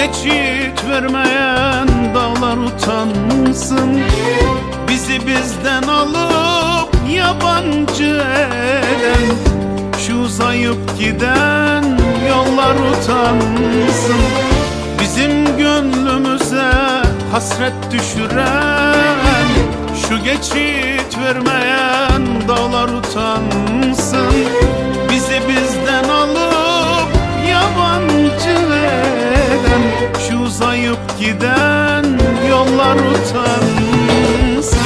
geçit vermeyen dağlar utansın. Bizi bizden alıp yabancı eden şu uzayıp giden yollar utansın. Bizim gönlümüze hasret düşüren şu geçit vermeyen dağlar utansın. Bizi bizden alıp yabancı eden şu uzayıp giden yollar utansın.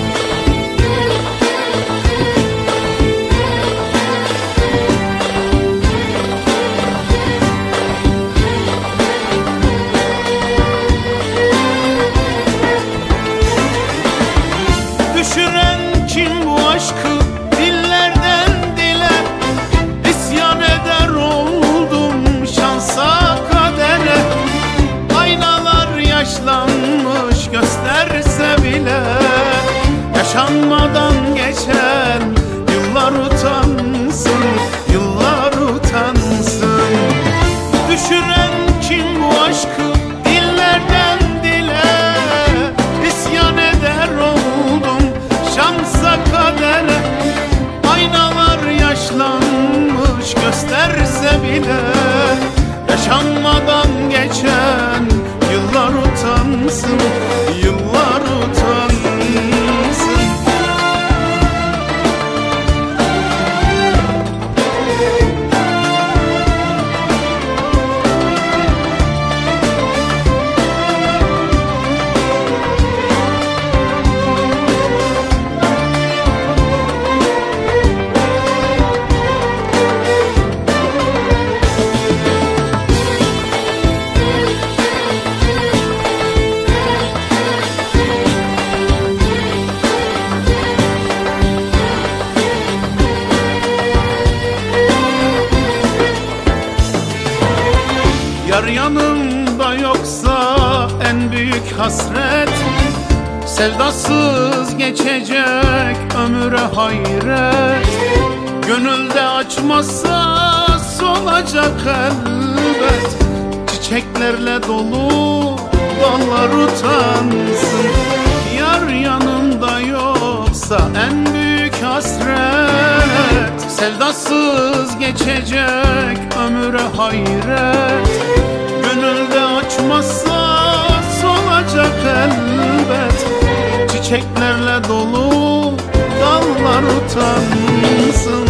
Düşüren kim bu aşkı dillerden dile? İsyan eder oldum şansa kadere. Aynalar yaşlanmış gösterse bile yaşanmadan geçen yıllar utansın, yıllar utansın. Düşüren kim bu aşkı dillerden dile? İsyan eder oldum şansa kadere. Aynalar yaşlanmış gösterse bile yaşanmadan geçen yıllar utansın, yıllar utansın. Yar yanımda yoksa en büyük hasret, sevdasız geçecek ömüre hayret. Gönülde açmazsa solacak elbet, çiçeklerle dolu dallar utansın. Yar yanımda yoksa en büyük hasret, sevdasız geçecek ömüre hayret. Gönülde açmazsa solacak elbet, çiçeklerle dolu dallar utansın.